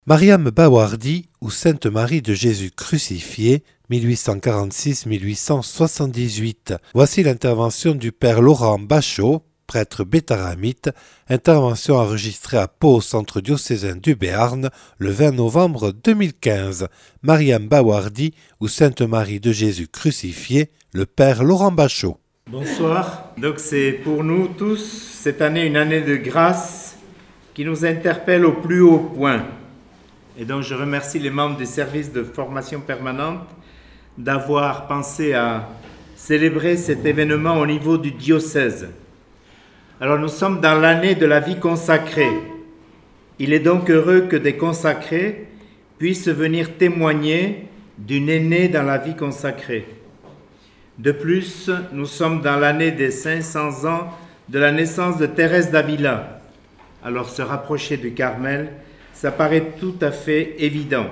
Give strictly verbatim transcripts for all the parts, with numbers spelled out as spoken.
Mariam Bawardi ou Sainte Marie de Jésus crucifié, mille huit cent quarante-six à mille huit cent soixante-dix-huit. Voici l'intervention du père Laurent Bachot, prêtre bétharamite, intervention enregistrée à Pau au centre diocésain du Béarn le vingt novembre deux mille quinze. Mariam Bawardi ou Sainte Marie de Jésus crucifié, le père Laurent Bachot. Bonsoir. Donc c'est pour nous tous cette année une année de grâce qui nous interpelle au plus haut point. Et donc je remercie les membres du service de formation permanente d'avoir pensé à célébrer cet événement au niveau du diocèse. Alors nous sommes dans l'année de la vie consacrée. Il est donc heureux que des consacrés puissent venir témoigner d'une aînée dans la vie consacrée. De plus, nous sommes dans l'année des cinq cents ans de la naissance de Thérèse d'Avila. Alors se rapprocher du Carmel, ça paraît tout à fait évident.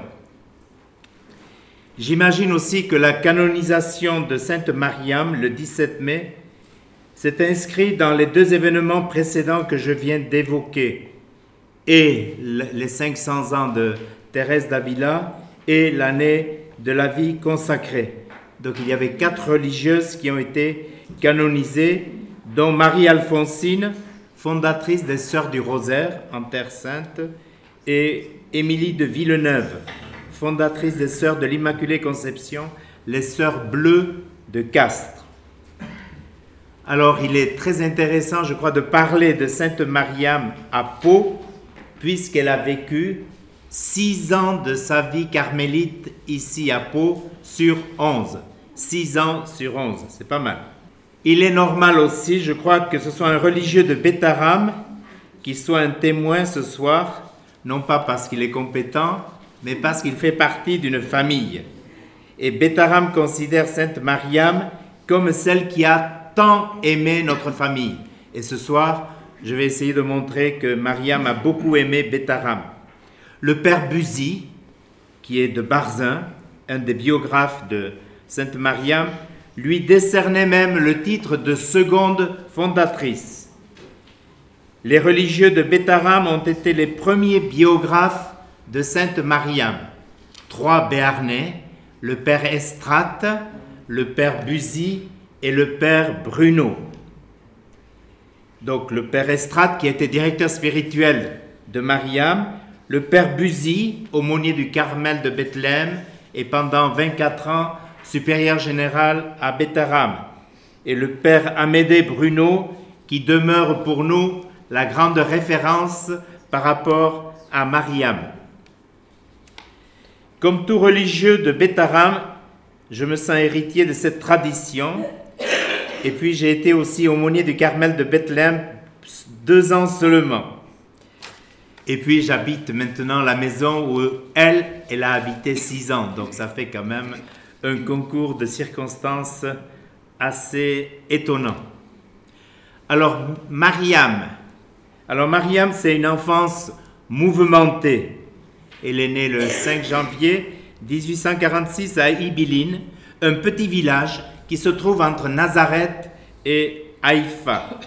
J'imagine aussi que la canonisation de Sainte Mariam, le dix-sept mai, s'est inscrite dans les deux événements précédents que je viens d'évoquer, et les cinq cents ans de Thérèse d'Avila et l'année de la vie consacrée. Donc il y avait quatre religieuses qui ont été canonisées, dont Marie-Alphonsine, fondatrice des Sœurs du Rosaire en Terre Sainte, et Émilie de Villeneuve, fondatrice des Sœurs de l'Immaculée Conception, les Sœurs Bleues de Castres. Alors, il est très intéressant, je crois, de parler de Sainte Mariam à Pau, puisqu'elle a vécu six ans de sa vie carmélite ici à Pau sur onze. Six ans sur onze, c'est pas mal. Il est normal aussi, je crois, que ce soit un religieux de Bétharame qui soit un témoin ce soir, non pas parce qu'il est compétent, mais parce qu'il fait partie d'une famille. Et Bétharame considère Sainte Mariam comme celle qui a tant aimé notre famille. Et ce soir, je vais essayer de montrer que Mariam a beaucoup aimé Bétharame. Le père Buzy, qui est de Barzun, un des biographes de Sainte Mariam, lui décernait même le titre de seconde fondatrice. Les religieux de Bétharame ont été les premiers biographes de Sainte Mariam. Trois Béarnais, le père Estrate, le père Buzy et le père Bruno. Donc le père Estrate qui était directeur spirituel de Mariam, le père Buzy, aumônier du Carmel de Bethléem et pendant vingt-quatre ans supérieur général à Bétharame, et le père Amédée Bruno qui demeure pour nous la grande référence par rapport à Mariam. Comme tout religieux de Bétharame, je me sens héritier de cette tradition. Et puis j'ai été aussi aumônier du Carmel de Bethléem deux ans seulement. Et puis j'habite maintenant la maison où elle, elle a habité six ans. Donc ça fait quand même un concours de circonstances assez étonnant. Alors Mariam, Alors Mariam, c'est une enfance mouvementée. Elle est née le cinq janvier dix-huit cent quarante-six à Ibiline, un petit village qui se trouve entre Nazareth et Haïfa.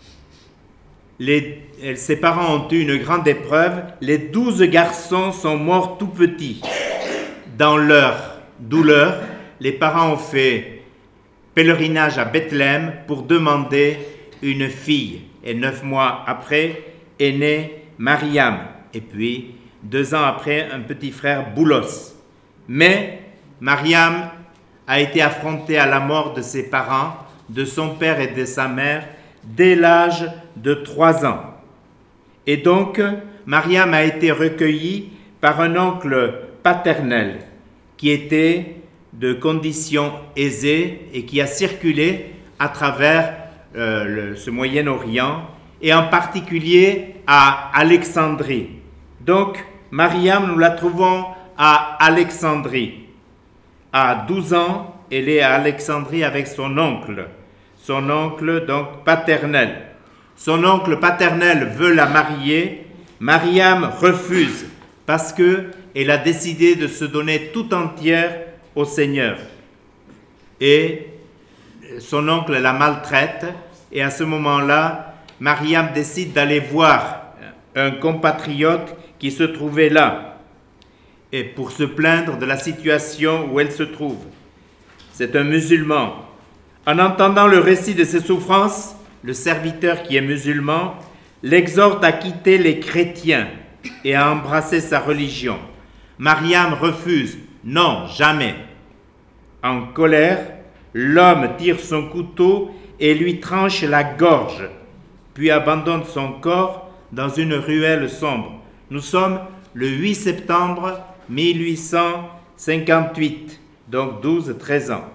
Les, ses parents ont eu une grande épreuve. Les douze garçons sont morts tout petits. Dans leur douleur, les parents ont fait pèlerinage à Bethléem pour demander une fille. Et neuf mois après est née Mariam. Et puis, deux ans après, un petit frère Boulos. Mais Mariam a été affrontée à la mort de ses parents, de son père et de sa mère, dès l'âge de trois ans. Et donc, Mariam a été recueillie par un oncle paternel qui était de condition aisée et qui a circulé à travers Euh, le, ce Moyen-Orient, et en particulier à Alexandrie. Donc, Mariam, nous la trouvons à Alexandrie. À douze ans, elle est à Alexandrie avec son oncle, son oncle donc paternel. Son oncle paternel veut la marier. Mariam refuse parce qu'elle a décidé de se donner tout entière au Seigneur. Et son oncle la maltraite, et à ce moment-là, Mariam décide d'aller voir un compatriote qui se trouvait là. et pour se plaindre de la situation où elle se trouve. C'est un musulman. En entendant le récit de ses souffrances, le serviteur qui est musulman l'exhorte à quitter les chrétiens et à embrasser sa religion. Mariam refuse. Non, jamais. En colère, l'homme tire son couteau et lui tranche la gorge, puis abandonne son corps dans une ruelle sombre. Nous sommes le huit septembre mille huit cent cinquante-huit, donc douze à treize ans.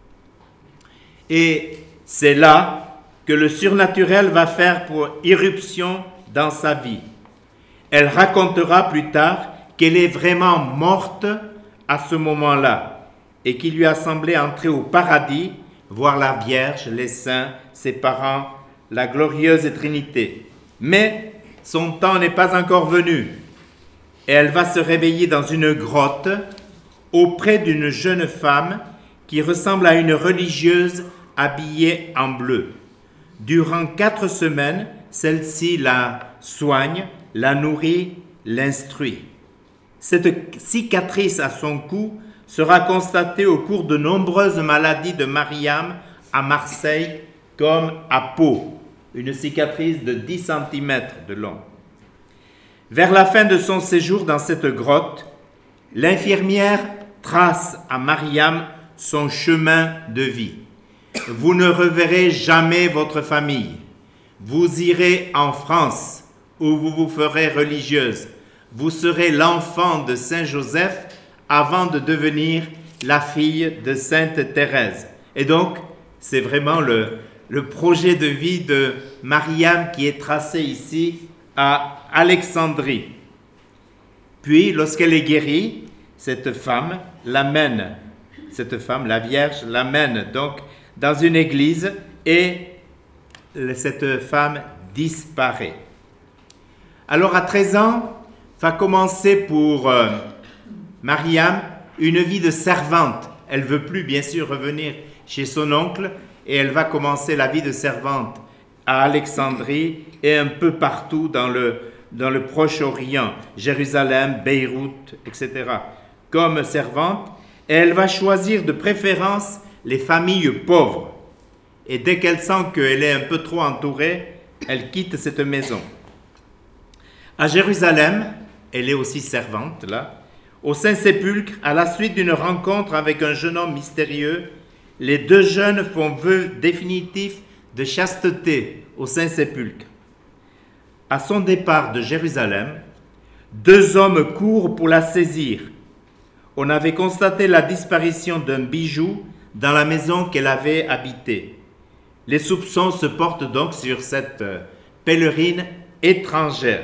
Et c'est là que le surnaturel va faire pour irruption dans sa vie. Elle racontera plus tard qu'elle est vraiment morte à ce moment-là et qu'il lui a semblé entrer au paradis, voir la Vierge, les saints, ses parents, la glorieuse Trinité. Mais son temps n'est pas encore venu. Et elle va se réveiller dans une grotte auprès d'une jeune femme qui ressemble à une religieuse habillée en bleu. Durant quatre semaines, celle-ci la soigne, la nourrit, l'instruit. Cette cicatrice à son cou sera constatée au cours de nombreuses maladies de Mariam à Marseille, comme à Pau, une cicatrice de dix centimètres de long. Vers la fin de son séjour dans cette grotte, l'infirmière trace à Mariam son chemin de vie. Vous ne reverrez jamais votre famille. Vous irez en France, où vous vous ferez religieuse. Vous serez l'enfant de Saint Joseph avant de devenir la fille de Sainte Thérèse. Et donc, c'est vraiment le, le projet de vie de Mariam qui est tracé ici à Alexandrie. Puis, lorsqu'elle est guérie, cette femme l'amène, cette femme, la Vierge, l'amène donc dans une église et cette femme disparaît. Alors, à treize ans, va commencer pour euh, Mariam une vie de servante. Elle ne veut plus, bien sûr, revenir chez son oncle et elle va commencer la vie de servante à Alexandrie et un peu partout dans le, dans le Proche-Orient, Jérusalem, Beyrouth, et cetera. Comme servante, et elle va choisir de préférence les familles pauvres. Et dès qu'elle sent qu'elle est un peu trop entourée, elle quitte cette maison. À Jérusalem, elle est aussi servante là, au Saint-Sépulcre, à la suite d'une rencontre avec un jeune homme mystérieux, les deux jeunes font vœu définitif de chasteté au Saint-Sépulcre. À son départ de Jérusalem, deux hommes courent pour la saisir. On avait constaté la disparition d'un bijou dans la maison qu'elle avait habitée. Les soupçons se portent donc sur cette pèlerine étrangère.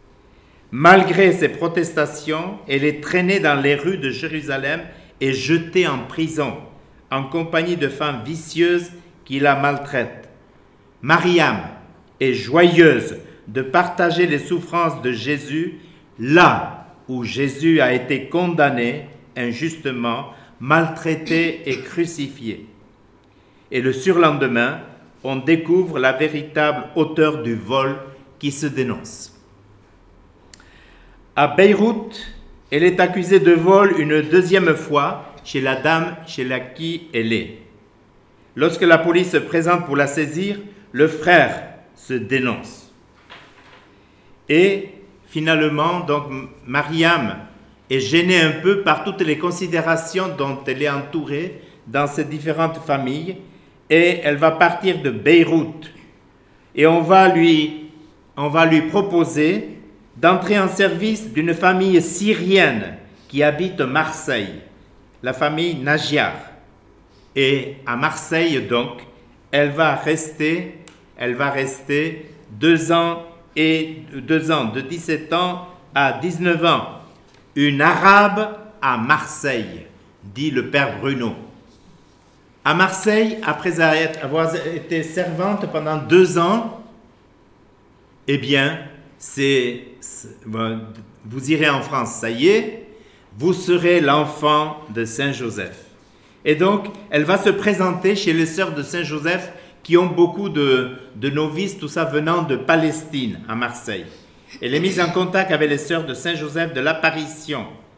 Malgré ses protestations, elle est traînée dans les rues de Jérusalem et jetée en prison, en compagnie de femmes vicieuses qui la maltraitent. Mariam est joyeuse de partager les souffrances de Jésus là où Jésus a été condamné injustement, maltraité et crucifié. Et le surlendemain, on découvre la véritable auteure du vol qui se dénonce. À Beyrouth, elle est accusée de vol une deuxième fois chez la dame chez laquelle elle est. Lorsque la police se présente pour la saisir, le frère se dénonce. Et finalement, donc, Mariam est gênée un peu par toutes les considérations dont elle est entourée dans ces différentes familles et elle va partir de Beyrouth. Et on va lui, on va lui proposer d'entrer en service d'une famille syrienne qui habite Marseille, la famille Najjar. Et à Marseille, donc, elle va rester, elle va rester deux ans et deux ans, de dix-sept ans à dix-neuf ans. Une Arabe à Marseille, dit le père Bruno. À Marseille, après avoir été servante pendant deux ans, eh bien, c'est, vous irez en France, ça y est, vous serez l'enfant de Saint Joseph. Et donc, elle va se présenter chez les sœurs de Saint Joseph qui ont beaucoup de, de novices, tout ça venant de Palestine, à Marseille. Elle est mise en contact avec les sœurs de Saint Joseph de l'Apparition,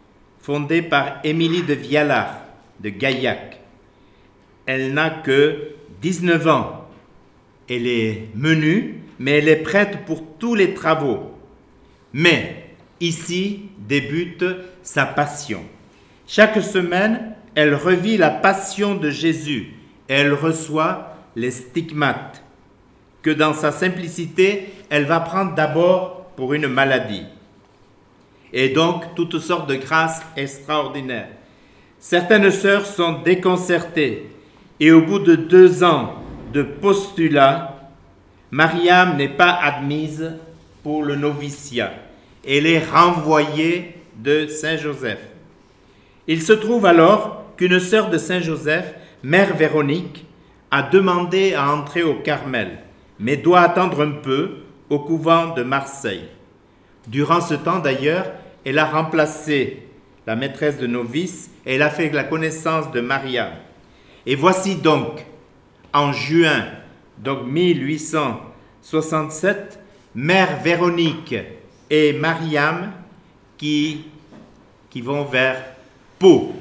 fondée par Émilie de Vialard, de Gaillac. Elle n'a que dix-neuf ans. Elle est menue, mais elle est prête pour tous les travaux. Mais ici débute sa passion. Chaque semaine, elle revit la passion de Jésus et elle reçoit les stigmates que dans sa simplicité, elle va prendre d'abord pour une maladie. Et donc, toutes sortes de grâces extraordinaires. Certaines sœurs sont déconcertées et au bout de deux ans de postulat, Mariam n'est pas admise pour le noviciat. Elle est renvoyée de Saint-Joseph. Il se trouve alors qu'une sœur de Saint-Joseph, Mère Véronique, a demandé à entrer au Carmel, mais doit attendre un peu au couvent de Marseille. Durant ce temps d'ailleurs, elle a remplacé la maîtresse de novice et elle a fait la connaissance de Mariam. Et voici donc, en juin donc mille huit cent soixante-sept, Mère Véronique et Mariam qui, qui vont vers Pau.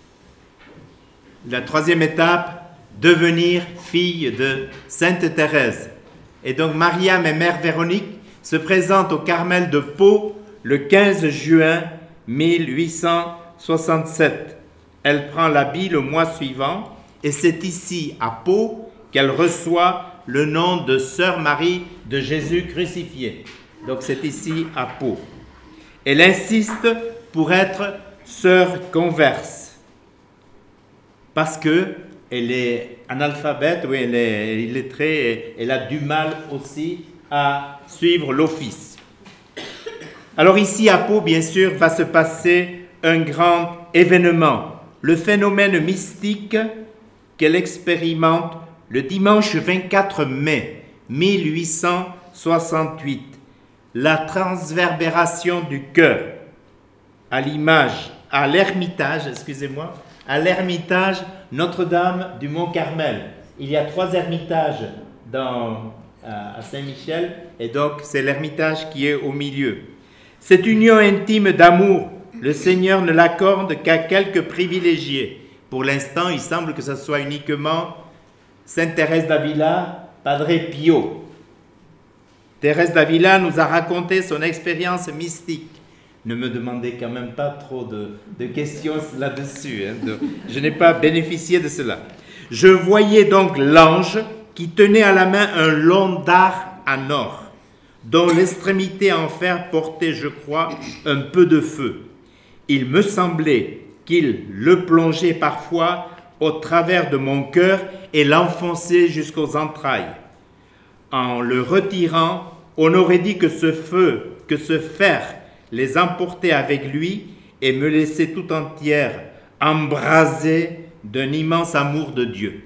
La troisième étape, devenir fille de Sainte Thérèse. Et donc Mariam et Mère Véronique se présentent au Carmel de Pau le quinze juin mille huit cent soixante-sept. Elle prend l'habit le mois suivant et c'est ici à Pau qu'elle reçoit le nom de Sœur Marie de Jésus crucifié. Donc c'est ici à Pau. Elle insiste pour être sœur converse parce que elle est analphabète, oui, elle est illettrée, et elle a du mal aussi à suivre l'office. Alors ici à Pau, bien sûr, va se passer un grand événement, le phénomène mystique qu'elle expérimente le dimanche vingt-quatre mai mille huit cent soixante-huit, la transverbération du cœur à l'image, à l'ermitage, excusez-moi, à l'ermitage Notre-Dame du Mont-Carmel. Il y a trois ermitages dans, à Saint-Michel, et donc c'est l'ermitage qui est au milieu. Cette union intime d'amour, le Seigneur ne l'accorde qu'à quelques privilégiés. Pour l'instant, il semble que ce soit uniquement Sainte Thérèse d'Avila, Padre Pio. Thérèse d'Avila nous a raconté son expérience mystique. Ne me demandez quand même pas trop de, de questions là-dessus. Hein, de, je n'ai pas bénéficié de cela. Je voyais donc l'ange qui tenait à la main un long dard en or, dont l'extrémité en fer portait, je crois, un peu de feu. Il me semblait qu'il le plongeait parfois au travers de mon cœur et l'enfonçait jusqu'aux entrailles. En le retirant, on aurait dit que ce feu, que ce fer, les emportait avec lui et me laissait tout entière embrasée d'un immense amour de Dieu.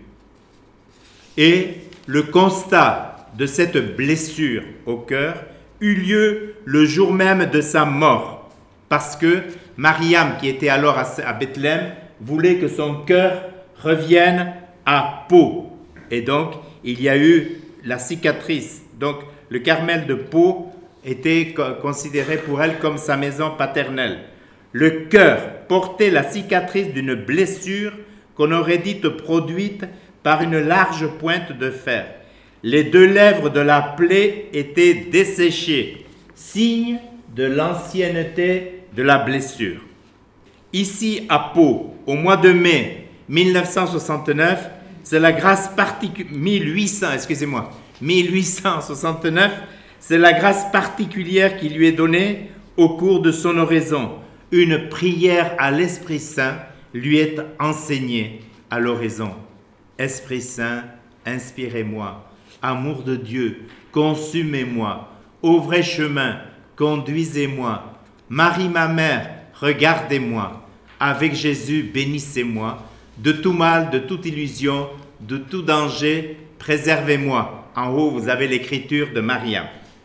Et le constat de cette blessure au cœur eut lieu le jour même de sa mort, parce que Mariam, qui était alors à Bethléem, voulait que son cœur revienne à Pau. Et donc, il y a eu la cicatrice. Donc, le Carmel de Pau était considéré pour elle comme sa maison paternelle. Le cœur portait la cicatrice d'une blessure qu'on aurait dite produite par une large pointe de fer. Les deux lèvres de la plaie étaient desséchées, signe de l'ancienneté de la blessure. Ici à Pau, au mois de mai mille neuf cent soixante-neuf, c'est la grâce particulière, mille huit cents, excusez-moi, mille huit cent soixante-neuf, c'est la grâce particulière qui lui est donnée au cours de son oraison. Une prière à l'Esprit Saint lui est enseignée à l'oraison. Esprit Saint, inspirez-moi. Amour de Dieu, consumez-moi. Au vrai chemin, conduisez-moi. Marie, ma mère, regardez-moi. Avec Jésus, bénissez-moi. De tout mal, de toute illusion, de tout danger, préservez-moi. En haut, vous avez l'écriture de Mariam.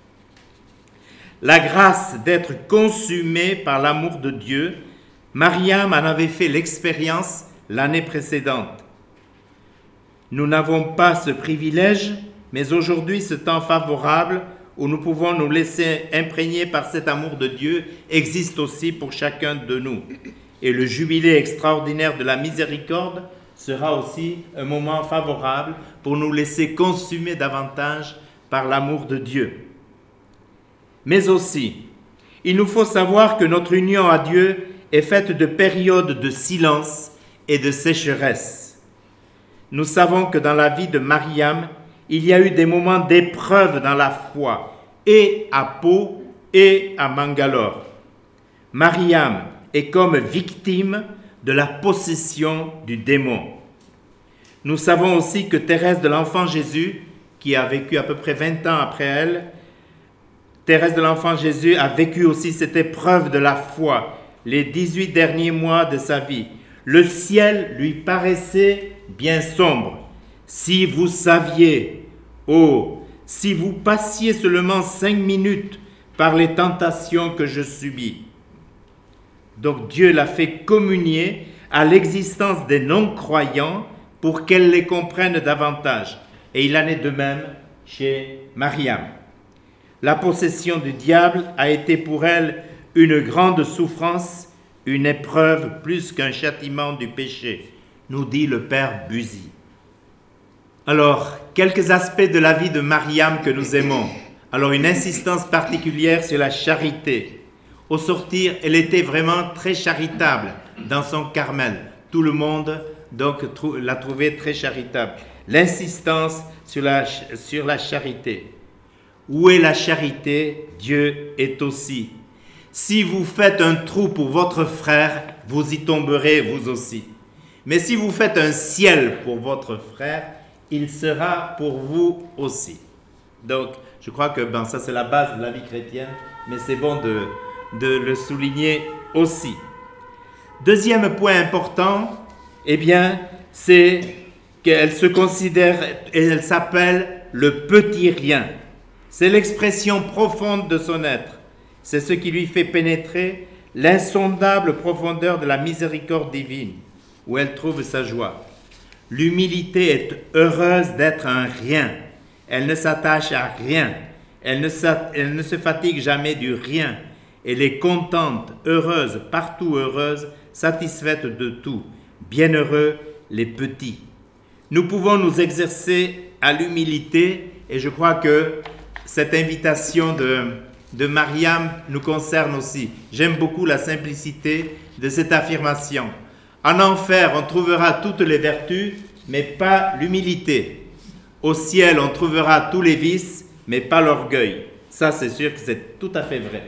La grâce d'être consumée par l'amour de Dieu, Mariam en avait fait l'expérience l'année précédente. Nous n'avons pas ce privilège, mais aujourd'hui, ce temps favorable où nous pouvons nous laisser imprégner par cet amour de Dieu existe aussi pour chacun de nous. et le jubilé extraordinaire de la miséricorde sera aussi un moment favorable pour nous laisser consumer davantage par l'amour de Dieu. Mais aussi, il nous faut savoir que notre union à Dieu est faite de périodes de silence et de sécheresse. Nous savons que dans la vie de Mariam, il y a eu des moments d'épreuve dans la foi, et à Pau et à Mangalore. Mariam est comme victime de la possession du démon. Nous savons aussi que Thérèse de l'Enfant Jésus, qui a vécu à peu près vingt ans après elle, Thérèse de l'Enfant Jésus a vécu aussi cette épreuve de la foi, les dix-huit derniers mois de sa vie. Le ciel lui paraissait bien sombre. Si vous saviez, oh, si vous passiez seulement cinq minutes par les tentations que je subis. Donc Dieu l'a fait communier à l'existence des non-croyants pour qu'elle les comprenne davantage. Et il en est de même chez Mariam. La possession du diable a été pour elle une grande souffrance, une épreuve plus qu'un châtiment du péché, nous dit le père Buzy. Alors, quelques aspects de la vie de Mariam que nous aimons. Alors, une insistance particulière sur la charité. Au sortir, elle était vraiment très charitable dans son Carmel. Tout le monde donc l'a trouvée très charitable. L'insistance sur la, sur la charité. Où est la charité? Dieu est aussi. Si vous faites un trou pour votre frère, vous y tomberez vous aussi. Mais si vous faites un ciel pour votre frère, il sera pour vous aussi. Donc, je crois que ben, ça c'est la base de la vie chrétienne, mais c'est bon de, de le souligner aussi. Deuxième point important, eh bien, c'est qu'elle se considère, et elle s'appelle le petit rien. C'est l'expression profonde de son être. C'est ce qui lui fait pénétrer l'insondable profondeur de la miséricorde divine, où elle trouve sa joie. L'humilité est heureuse d'être un rien. Elle ne s'attache à rien. Elle ne, elle ne se fatigue jamais du rien. Elle est contente, heureuse, partout heureuse, satisfaite de tout. Bienheureux les petits. Nous pouvons nous exercer à l'humilité et je crois que cette invitation de, de Mariam nous concerne aussi. J'aime beaucoup la simplicité de cette affirmation. En enfer, on trouvera toutes les vertus, mais pas l'humilité. Au ciel, on trouvera tous les vices, mais pas l'orgueil. Ça, c'est sûr que c'est tout à fait vrai.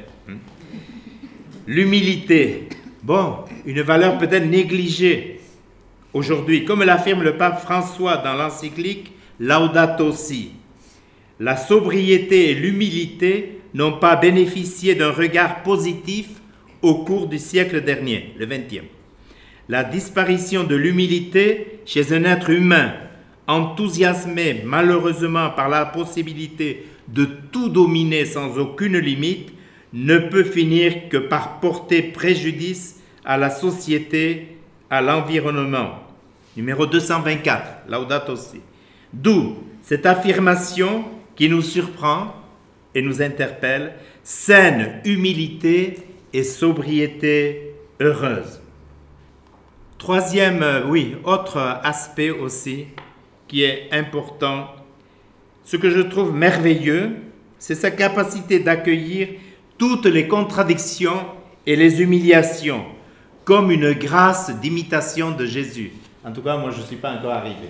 L'humilité, bon, une valeur peut-être négligée aujourd'hui, comme l'affirme le pape François dans l'encyclique Laudato Si. La sobriété et l'humilité n'ont pas bénéficié d'un regard positif au cours du siècle dernier, le vingtième. La disparition de l'humilité chez un être humain, enthousiasmé malheureusement par la possibilité de tout dominer sans aucune limite, ne peut finir que par porter préjudice à la société, à l'environnement. Numéro deux cent vingt-quatre, Laudato Si. D'où cette affirmation qui nous surprend et nous interpelle, saine humilité et sobriété heureuse. Troisième, oui, autre aspect aussi qui est important, ce que je trouve merveilleux, c'est sa capacité d'accueillir toutes les contradictions et les humiliations comme une grâce d'imitation de Jésus. En tout cas, moi, je ne suis pas encore arrivé.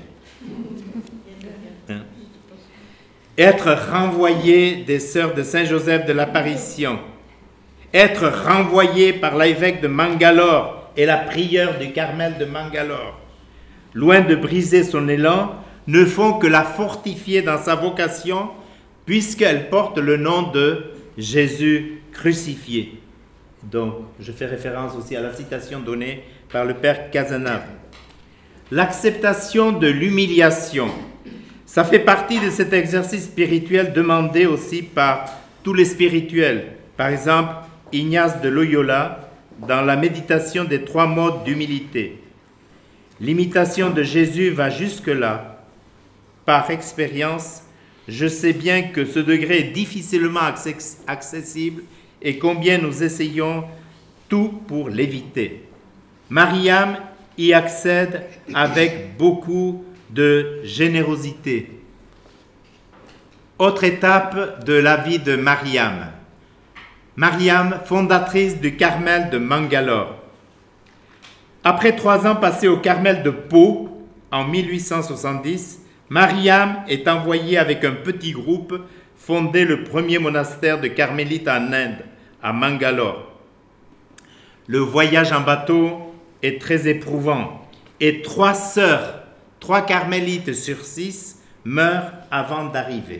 Hein? Être renvoyé des sœurs de Saint-Joseph de l'Apparition, être renvoyé par l'évêque de Mangalore et la prieure du Carmel de Mangalore, loin de briser son élan, ne font que la fortifier dans sa vocation, puisqu'elle porte le nom de Jésus crucifié. Donc, je fais référence aussi à la citation donnée par le père Cazenave. L'acceptation de l'humiliation, ça fait partie de cet exercice spirituel demandé aussi par tous les spirituels. Par exemple, Ignace de Loyola, dans la méditation des trois modes d'humilité. L'imitation de Jésus va jusque-là. Par expérience, je sais bien que ce degré est difficilement accessible et combien nous essayons tout pour l'éviter. Mariam y accède avec beaucoup de générosité. Autre étape de la vie de Mariam. Mariam, fondatrice du Carmel de Mangalore. Après trois ans passés au Carmel de Pau, en mille huit cent soixante-dix, Mariam est envoyée avec un petit groupe fonder le premier monastère de Carmélites en Inde, à Mangalore. Le voyage en bateau est très éprouvant et trois sœurs, trois carmélites sur six, meurent avant d'arriver.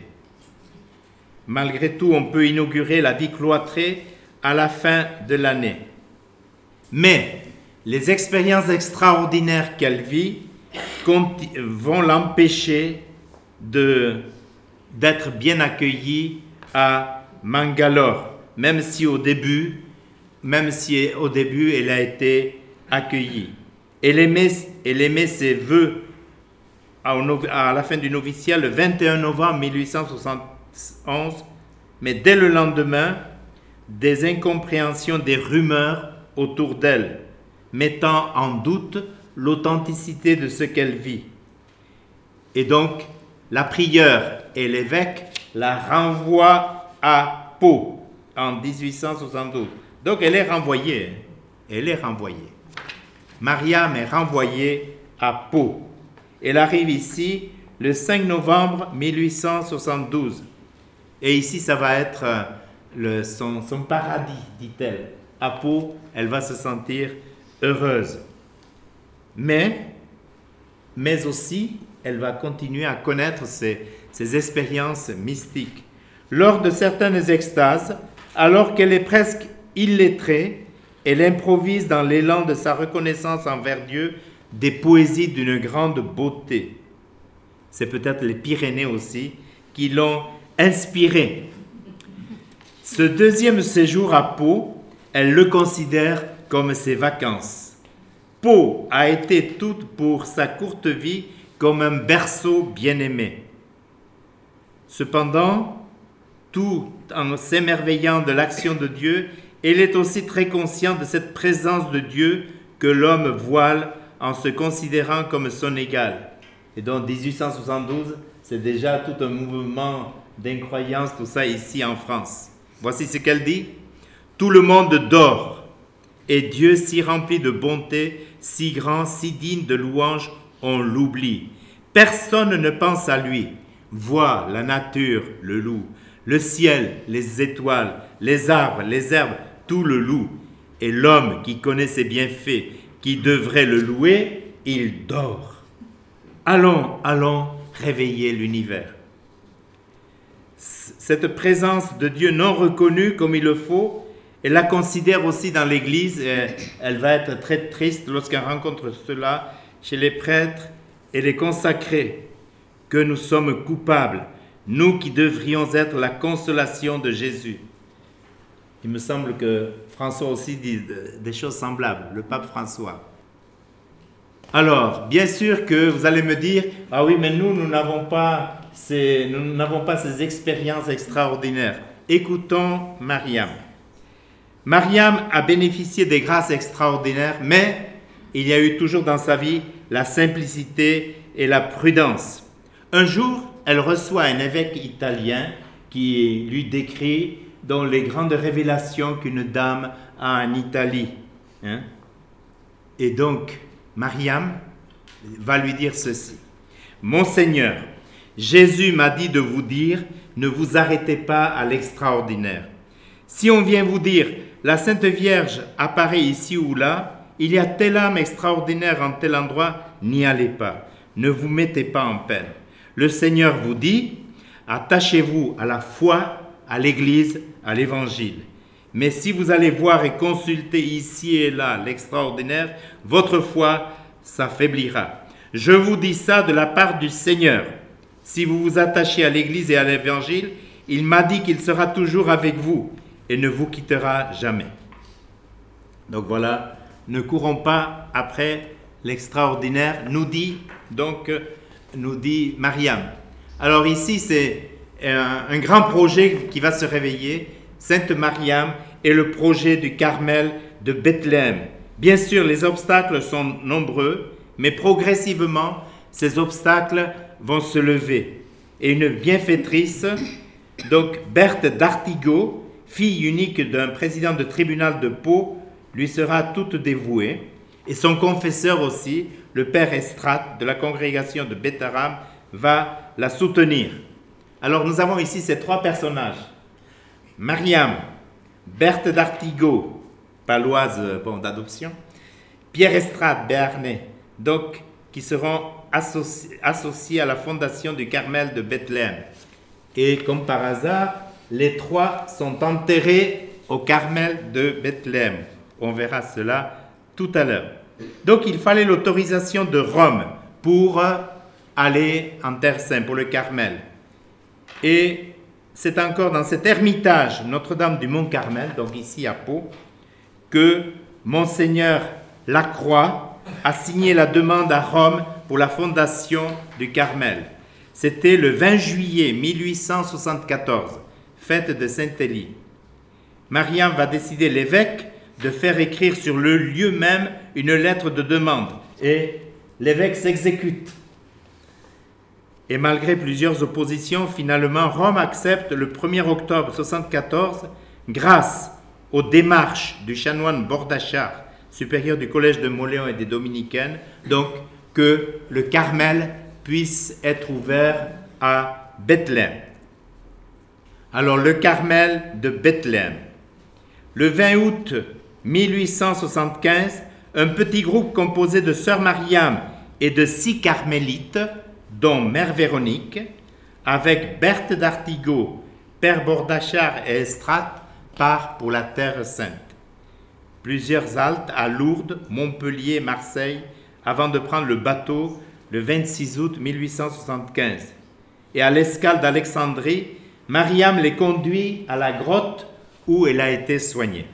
Malgré tout, on peut inaugurer la vie cloîtrée à la fin de l'année. Mais les expériences extraordinaires qu'elle vit vont l'empêcher de, d'être bien accueillie à Mangalore, même si au début, même si au début elle a été accueillie. Elle émet, elle émet ses vœux à, à la fin du noviciat le vingt et un novembre mille huit cent soixante-onze, mais dès le lendemain, des incompréhensions, des rumeurs autour d'elle, mettant en doute l'authenticité de ce qu'elle vit. Et donc, la prieure et l'évêque la renvoient à Pau en dix-huit cent soixante-douze. Donc, elle est renvoyée. Elle est renvoyée. Mariam est renvoyée à Pau. Elle arrive ici le cinq novembre mille huit cent soixante-douze. Et ici, ça va être le, son, son paradis, dit-elle. À Pau, elle va se sentir heureuse. Mais, mais aussi, elle va continuer à connaître ces, ces expériences mystiques. Lors de certaines extases, alors qu'elle est presque illettrée, elle improvise dans l'élan de sa reconnaissance envers Dieu des poésies d'une grande beauté. C'est peut-être les Pyrénées aussi qui l'ont inspirée. Ce deuxième séjour à Pau, elle le considère comme ses vacances. Pau a été toute pour sa courte vie comme un berceau bien-aimé. Cependant, tout en s'émerveillant de l'action de Dieu, elle est aussi très consciente de cette présence de Dieu que l'homme voile en se considérant comme son égal. Et donc, dix-huit cent soixante-douze, c'est déjà tout un mouvement d'incroyance, tout ça ici en France. Voici ce qu'elle dit. « Tout le monde dort, et Dieu si rempli de bonté, si grand, si digne de louange, on l'oublie. Personne ne pense à lui. Vois la nature, le loup, le ciel, les étoiles, les arbres, les herbes, tout le loue. Et l'homme qui connaît ses bienfaits, qui devrait le louer, il dort. Allons, allons réveiller l'univers. » Cette présence de Dieu non reconnue comme il le faut, elle la considère aussi dans l'Église. Et elle va être très triste lorsqu'elle rencontre cela chez les prêtres et les consacrés, que nous sommes coupables, nous qui devrions être la consolation de Jésus. Il me semble que François aussi dit des choses semblables, le pape François. Alors, bien sûr que vous allez me dire, ah oui, mais nous, nous n'avons pas ces, nous n'avons pas ces expériences extraordinaires. Écoutons Mariam. Mariam a bénéficié des grâces extraordinaires, mais il y a eu toujours dans sa vie la simplicité et la prudence. Un jour, elle reçoit un évêque italien qui lui décrit dans les grandes révélations qu'une dame a en Italie. Hein? Et donc, Mariam va lui dire ceci. « Monseigneur, Jésus m'a dit de vous dire, ne vous arrêtez pas à l'extraordinaire. Si on vient vous dire, la Sainte Vierge apparaît ici ou là, il y a telle âme extraordinaire en tel endroit, n'y allez pas. Ne vous mettez pas en peine. Le Seigneur vous dit, attachez-vous à la foi, à l'Église, à l'Évangile. Mais si vous allez voir et consulter ici et là l'extraordinaire, votre foi s'affaiblira. Je vous dis ça de la part du Seigneur. Si vous vous attachez à l'Église et à l'Évangile, il m'a dit qu'il sera toujours avec vous et ne vous quittera jamais. » Donc voilà, ne courons pas après l'extraordinaire, nous dit donc, nous dit Mariam. Alors ici, c'est un, un grand projet qui va se réveiller. Sainte Mariam et le projet du Carmel de Bethléem, Bien sûr, les obstacles sont nombreux, mais progressivement, ces obstacles vont se lever. Et une bienfaitrice, donc Berthe d'Artigot, fille unique d'un président de tribunal de Pau, lui sera toute dévouée. Et son confesseur aussi, le père Estrate de la congrégation de Bétharram, va la soutenir. Alors nous avons ici ces trois personnages. Mariam, Berthe d'Artigot, paloise bon, d'adoption, Pierre Estrate, béarnais, donc qui seront associés, associés à la fondation du Carmel de Bethléem. Et comme par hasard, les trois sont enterrés au Carmel de Bethléem. On verra cela tout à l'heure. Donc il fallait l'autorisation de Rome pour aller en Terre Sainte, pour le Carmel. Et c'est encore dans cet ermitage Notre-Dame du Mont-Carmel, donc ici à Pau, que Monseigneur Lacroix a signé la demande à Rome pour la fondation du Carmel. C'était le vingt juillet mille huit cent soixante-quatorze, fête de Saint-Élie. Mariam va décider, l'évêque, de faire écrire sur le lieu même une lettre de demande. Et l'évêque s'exécute. Et malgré plusieurs oppositions, finalement, Rome accepte le premier octobre soixante-quatorze, grâce aux démarches du chanoine Bordachar, supérieur du collège de Mauléon et des Dominicaines, donc que le Carmel puisse être ouvert à Bethléem. Alors le Carmel de Bethléem. Le vingt août mille huit cent soixante-quinze, un petit groupe composé de sœur Mariam et de six carmélites, dont Mère Véronique, avec Berthe d'Artigot, Père Bordachar et Estrate, part pour la Terre Sainte. Plusieurs haltes à Lourdes, Montpellier, Marseille, avant de prendre le bateau le vingt-six août mille huit cent soixante-quinze. Et à l'escale d'Alexandrie, Mariam les conduit à la grotte où elle a été soignée.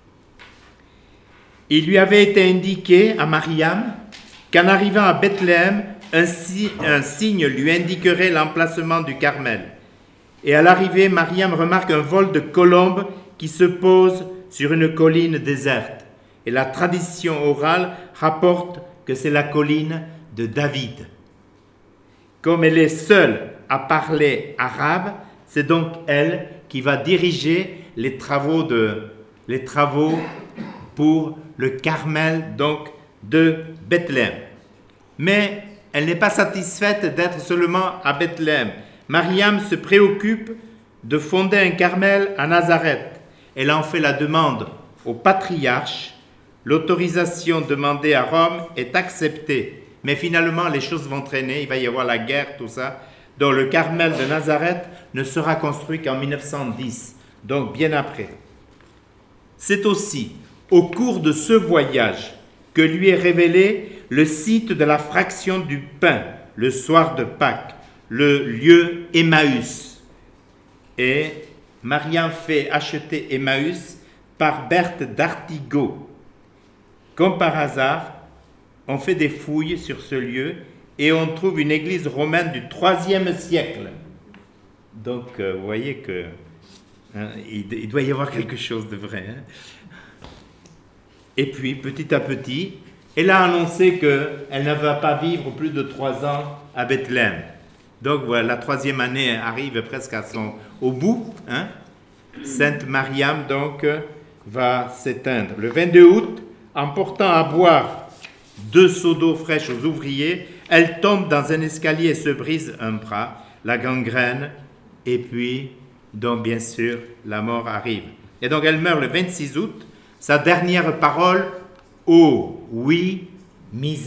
Il lui avait été indiqué à Mariam qu'en arrivant à Bethléem, un, si, un signe lui indiquerait l'emplacement du Carmel. Et à l'arrivée, Mariam remarque un vol de colombes qui se pose sur une colline déserte. Et la tradition orale rapporte que c'est la colline de David. Comme elle est seule à parler arabe, c'est donc elle qui va diriger les travaux, de, les travaux pour le Carmel donc de Bethléem. Mais elle n'est pas satisfaite d'être seulement à Bethléem. Mariam se préoccupe de fonder un Carmel à Nazareth. Elle en fait la demande au patriarche. L'autorisation demandée à Rome est acceptée. Mais finalement, les choses vont traîner. Il va y avoir la guerre, tout ça. Donc le Carmel de Nazareth ne sera construit qu'en mille neuf cent dix, donc bien après. C'est aussi au cours de ce voyage que lui est révélé le site de la fraction du pain, le soir de Pâques, le lieu Emmaüs. Et Mariam fait acheter Emmaüs par Berthe d'Artigot. Comme par hasard, on fait des fouilles sur ce lieu et on trouve une église romaine du troisième siècle. Donc, euh, vous voyez que hein, il, il doit y avoir quelque chose de vrai. Hein. Et puis, petit à petit, elle a annoncé qu'elle ne va pas vivre plus de trois ans à Bethléem. Donc, voilà, la troisième année arrive presque à son, au bout. Hein. Sainte Mariam, donc, va s'éteindre. Le vingt-deux août, en portant à boire deux seaux d'eau fraîche aux ouvriers, elle tombe dans un escalier et se brise un bras, la gangrène, et puis, donc, bien sûr, la mort arrive. Et donc, elle meurt le vingt-six août. Sa dernière parole, « Oh, oui, miséricorde ».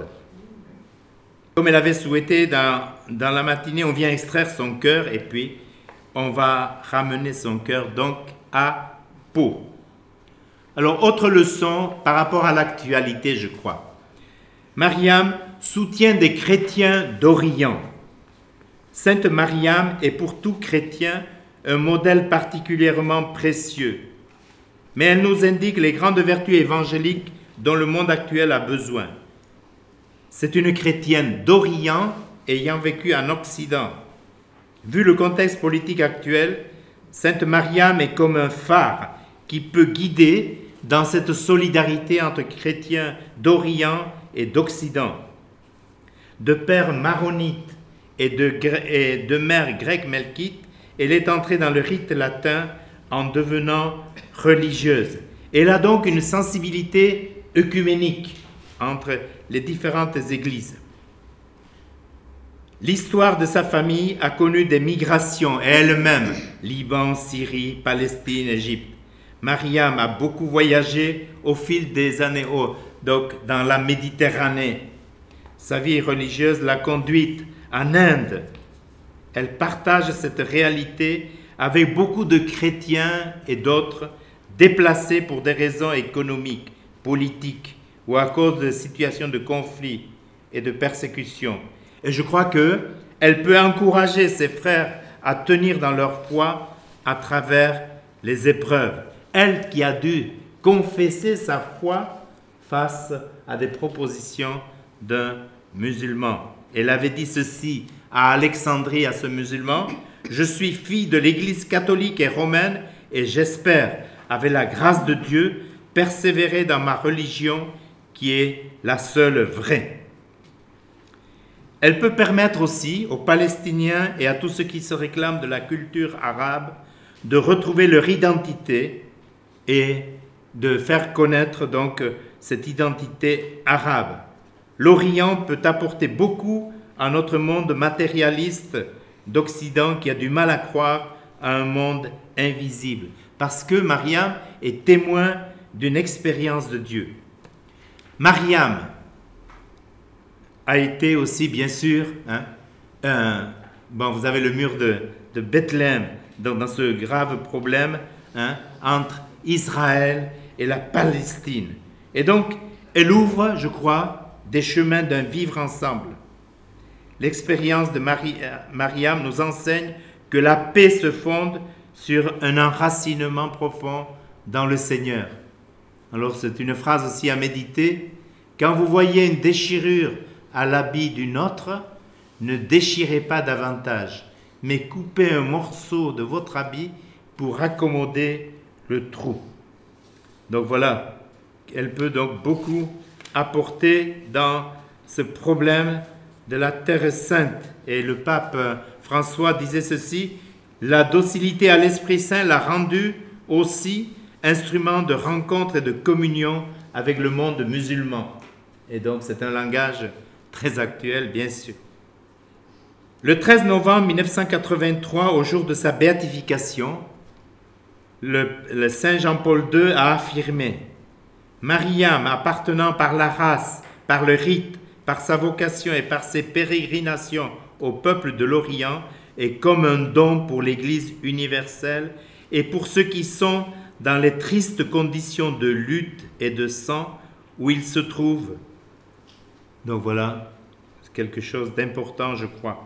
Comme elle avait souhaité, dans, dans la matinée, on vient extraire son cœur et puis on va ramener son cœur donc à Pau. Alors, autre leçon par rapport à l'actualité, je crois. Mariam soutient des chrétiens d'Orient. Sainte Mariam est pour tout chrétien un modèle particulièrement précieux. Mais elle nous indique les grandes vertus évangéliques dont le monde actuel a besoin. C'est une chrétienne d'Orient ayant vécu en Occident. Vu le contexte politique actuel, Sainte Mariam est comme un phare qui peut guider dans cette solidarité entre chrétiens d'Orient et d'Occident, de père maronite et de, et de mère grecque melkite. Elle est entrée dans le rite latin en devenant religieuse. Elle a donc une sensibilité œcuménique entre les différentes églises. L'histoire de sa famille a connu des migrations elle-même, Liban, Syrie, Palestine, Égypte. Mariam a beaucoup voyagé au fil des années, donc dans la Méditerranée. Sa vie religieuse l'a conduite en Inde. Elle partage cette réalité avec beaucoup de chrétiens et d'autres déplacés pour des raisons économiques, politiques ou à cause de situations de conflit et de persécution. Et je crois qu'elle peut encourager ses frères à tenir dans leur foi à travers les épreuves. Elle qui a dû confesser sa foi face à des propositions d'un musulman. Elle avait dit ceci à Alexandrie, à ce musulman: « Je suis fille de l'Église catholique et romaine et j'espère, avec la grâce de Dieu, persévérer dans ma religion qui est la seule vraie. » Elle peut permettre aussi aux Palestiniens et à tous ceux qui se réclament de la culture arabe de retrouver leur identité et de faire connaître donc cette identité arabe. L'Orient peut apporter beaucoup à notre monde matérialiste d'Occident qui a du mal à croire à un monde invisible, parce que Mariam est témoin d'une expérience de Dieu. Mariam a été aussi, bien sûr, hein, un, bon, vous avez le mur de, de Bethléem, dans, dans ce grave problème hein, entre Israël et la Palestine. Et donc, elle ouvre, je crois, des chemins d'un vivre ensemble. L'expérience de Marie, Mariam nous enseigne que la paix se fonde sur un enracinement profond dans le Seigneur. Alors, c'est une phrase aussi à méditer. Quand vous voyez une déchirure à l'habit d'une autre, ne déchirez pas davantage, mais coupez un morceau de votre habit pour accommoder le trou. Donc voilà, elle peut donc beaucoup apporter dans ce problème de la Terre sainte. Et le pape François disait ceci: la docilité à l'Esprit Saint l'a rendu aussi instrument de rencontre et de communion avec le monde musulman. Et donc c'est un langage très actuel, bien sûr. Le treize novembre mille neuf cent quatre-vingt-trois, au jour de sa béatification, le, le Saint Jean-Paul deux a affirmé: Mariam, appartenant par la race, par le rite, par sa vocation et par ses pérégrinations au peuple de l'Orient, est comme un don pour l'Église universelle et pour ceux qui sont dans les tristes conditions de lutte et de sang où ils se trouvent. Donc voilà, c'est quelque chose d'important, je crois.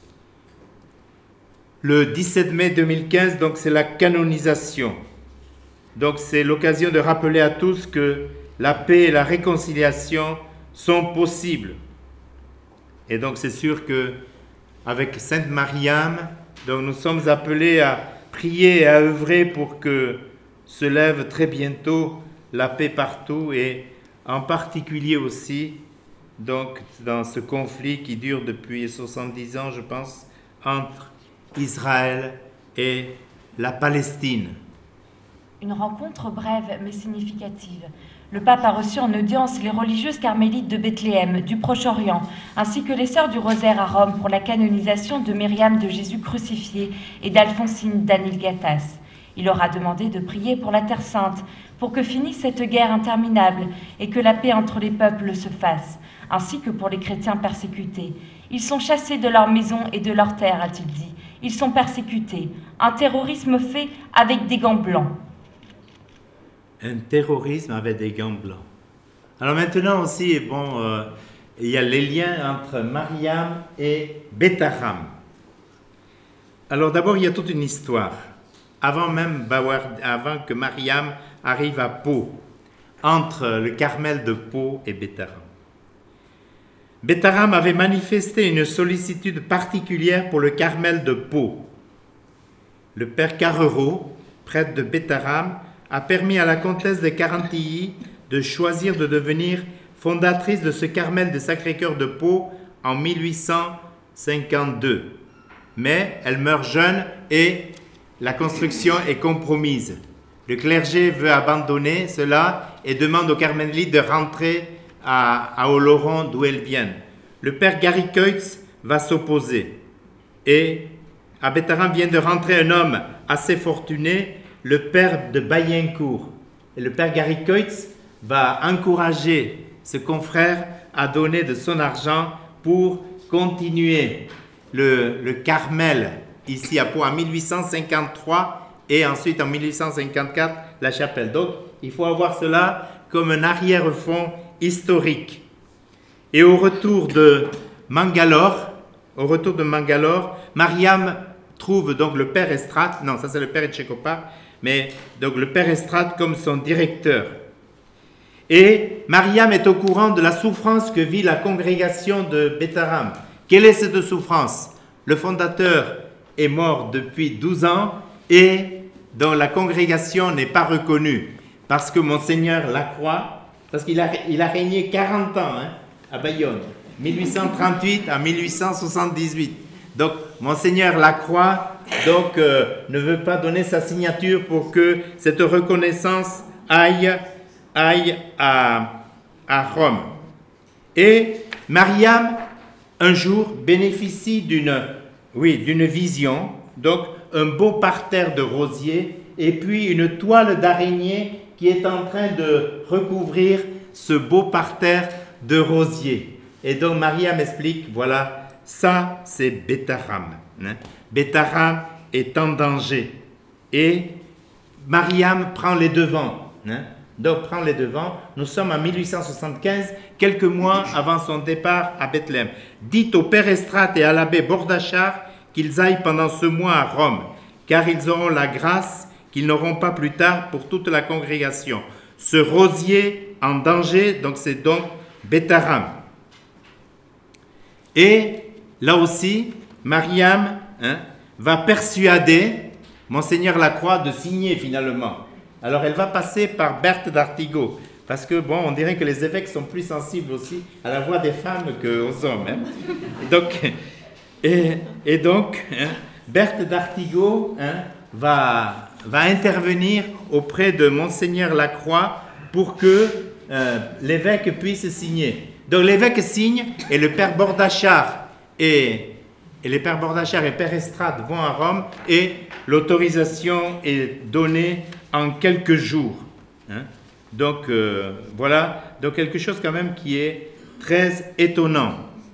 Le dix-sept mai deux mille quinze, donc c'est la canonisation. Donc c'est l'occasion de rappeler à tous que la paix et la réconciliation sont possibles. Et donc c'est sûr que avec Sainte Mariam, donc nous sommes appelés à prier et à œuvrer pour que se lève très bientôt la paix partout, et en particulier aussi donc dans ce conflit qui dure depuis soixante-dix ans, je pense, entre Israël et la Palestine. Une rencontre brève mais significative. Le pape a reçu en audience les religieuses carmélites de Bethléem, du Proche-Orient, ainsi que les sœurs du Rosaire à Rome pour la canonisation de Myriam de Jésus crucifié et d'Alphonsine d'Anilgatas. Il leur a demandé de prier pour la Terre Sainte, pour que finisse cette guerre interminable et que la paix entre les peuples se fasse, ainsi que pour les chrétiens persécutés. Ils sont chassés de leur maison et de leur terre, a-t-il dit. Ils sont persécutés. Un terrorisme fait avec des gants blancs. Un terrorisme avec des gants blancs. Alors maintenant aussi, bon, euh, il y a les liens entre Mariam et Betharam. Alors d'abord, il y a toute une histoire. Avant même, avant que Mariam arrive à Pau, entre le Carmel de Pau et Betharam. Betharam avait manifesté une sollicitude particulière pour le Carmel de Pau. Le père Carrereau, prêtre de Betharam, a permis à la comtesse de Carantilly de choisir de devenir fondatrice de ce Carmel de Sacré-Cœur de Pau en mille huit cent cinquante-deux. Mais elle meurt jeune et la construction est compromise. Le clergé veut abandonner cela et demande aux carmélites de rentrer à, à Oloron d'où elles viennent. Le père Gary Keutz va s'opposer. Et à Bétharram vient de rentrer un homme assez fortuné, le père de Bayencourt. Et le père Gary Keutz va encourager ce confrère à donner de son argent pour continuer le, le Carmel ici à Pau en mille huit cent cinquante-trois et ensuite en mille huit cent cinquante-quatre la chapelle. Donc il faut avoir cela comme un arrière-fond historique. Et au retour de Mangalore, au retour de Mangalore, Mariam trouve donc le père Estrade, non ça c'est le père Etchekopar, mais donc le père Estrade comme son directeur. Et Mariam est au courant de la souffrance que vit la congrégation de Bétharram. Quelle est cette souffrance? Le fondateur est mort depuis douze ans et dont la congrégation n'est pas reconnue parce que Monseigneur Lacroix, parce qu'il a, il a régné quarante ans hein, à Bayonne, mille huit cent trente-huit à mille huit cent soixante-dix-huit. Donc Monseigneur Lacroix donc, euh, ne veut pas donner sa signature pour que cette reconnaissance aille, aille à, à Rome. Et Mariam, un jour, bénéficie d'une oui, d'une vision, donc un beau parterre de rosiers et puis une toile d'araignée qui est en train de recouvrir ce beau parterre de rosiers. Et donc Mariam explique, voilà, ça c'est Bétharram. Hein. Bétharram est en danger. Et Mariam prend les devants. Hein. Donc prend les devants. Nous sommes en mille huit cent soixante-quinze, quelques mois avant son départ à Bethléem. Dites au père Estrade et à l'abbé Bordachar qu'ils aillent pendant ce mois à Rome, car ils auront la grâce qu'ils n'auront pas plus tard pour toute la congrégation. Ce rosier en danger, donc c'est donc Bétharram. Et là aussi, Mariam hein, va persuader Monseigneur Lacroix de signer finalement. Alors elle va passer par Berthe d'Artigot, parce que bon, on dirait que les évêques sont plus sensibles aussi à la voix des femmes qu'aux hommes. Hein. Et donc, et, et donc hein, Berthe d'Artigot hein, va, va intervenir auprès de Monseigneur Lacroix pour que euh, l'évêque puisse signer. Donc l'évêque signe et le père Bordachar et, et les pères Bordachar et père Estrade vont à Rome et l'autorisation est donnée en quelques jours. Hein. Donc euh, voilà, donc quelque chose quand même qui est très étonnant.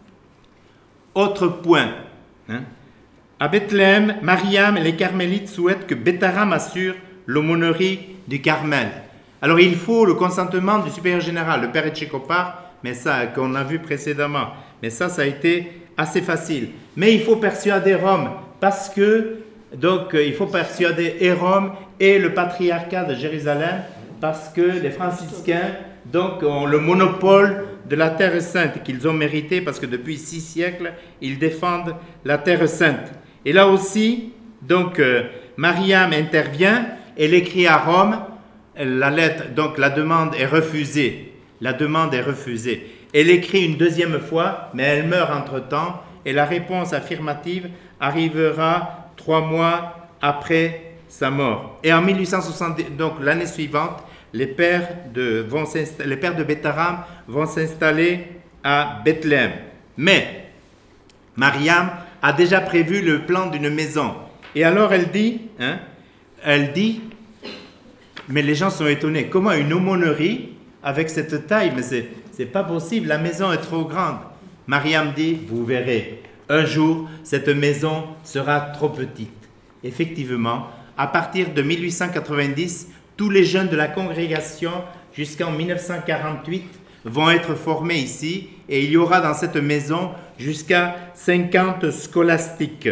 Autre point, hein. À Bethléem, Mariam et les carmélites souhaitent que Bétharram assure l'aumônerie du Carmel. Alors il faut le consentement du supérieur général, le père Etchekopar, mais ça qu'on a vu précédemment. Mais ça, ça a été assez facile. Mais il faut persuader Rome, parce que, donc, il faut persuader et Rome et le patriarcat de Jérusalem, parce que les franciscains, donc, ont le monopole de la Terre Sainte, qu'ils ont mérité, parce que depuis six siècles, ils défendent la Terre Sainte. Et là aussi, donc, euh, Mariam intervient, elle écrit à Rome, la lettre, donc la demande est refusée. La demande est refusée. Elle écrit une deuxième fois, mais elle meurt entre-temps, et la réponse affirmative arrivera trois mois après sa mort. Et en mille huit cent soixante, donc l'année suivante, les pères de, vont les pères de Bétharram vont s'installer à Bethléem. Mais Mariam a déjà prévu le plan d'une maison. Et alors elle dit, hein, elle dit, mais les gens sont étonnés, comment une aumônerie avec cette taille, mais c'est, c'est pas possible, la maison est trop grande. Mariam dit, vous verrez, un jour, cette maison sera trop petite. Effectivement, à partir de mille huit cent quatre-vingt-dix, tous les jeunes de la congrégation, jusqu'en mille neuf cent quarante-huit, vont être formés ici, et il y aura dans cette maison jusqu'à cinquante scolastiques.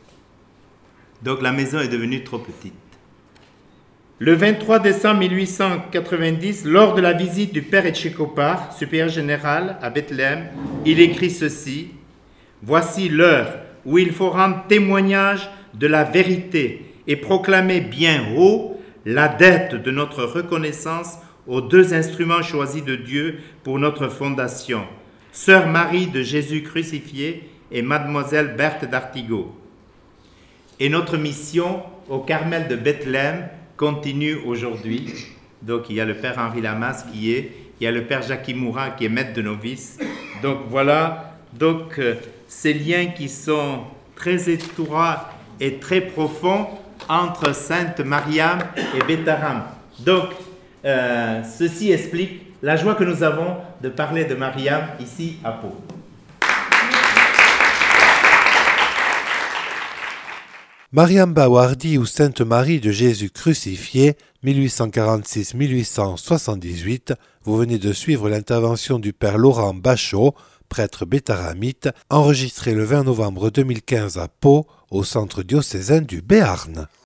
Donc la maison est devenue trop petite. Le vingt-trois décembre mille huit cent quatre-vingt-dix, lors de la visite du père Etchekopar, supérieur général à Bethléem, il écrit ceci: « Voici l'heure où il faut rendre témoignage de la vérité et proclamer bien haut la dette de notre reconnaissance aux deux instruments choisis de Dieu pour notre fondation, Sœur Marie de Jésus crucifié et Mademoiselle Berthe d'Artigot. Et notre mission au Carmel de Bethléem continue aujourd'hui. Donc il y a le Père Henri Lamas qui est, il y a le Père Jacques Moura qui est maître de novice. Donc voilà, donc euh, ces liens qui sont très étroits et très profonds entre Sainte Mariam et Bétharam. Donc euh, ceci explique la joie que nous avons de parler de Mariam ici à Pau. Mariam Bawardi ou Sainte Marie de Jésus crucifié, mille huit cent quarante-six à mille huit cent soixante-dix-huit, vous venez de suivre l'intervention du Père Laurent Bachot, prêtre bétharamite, enregistré le vingt novembre deux mille quinze à Pau, au centre diocésain du Béarn.